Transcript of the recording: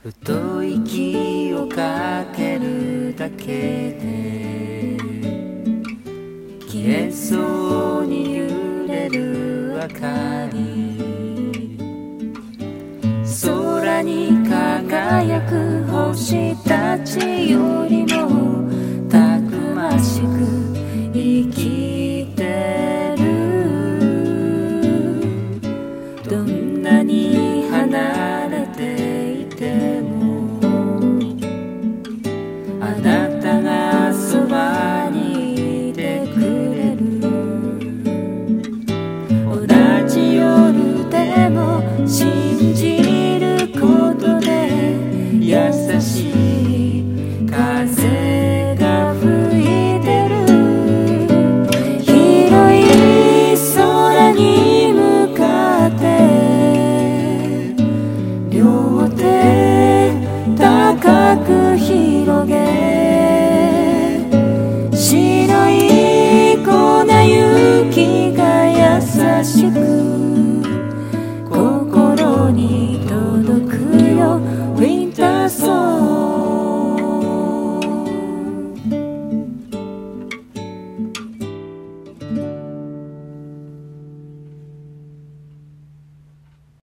ふと息をかけるだけで消えそうに揺れる明かり、空に輝く星たちよりもたくましく生きてる。どんなに離れて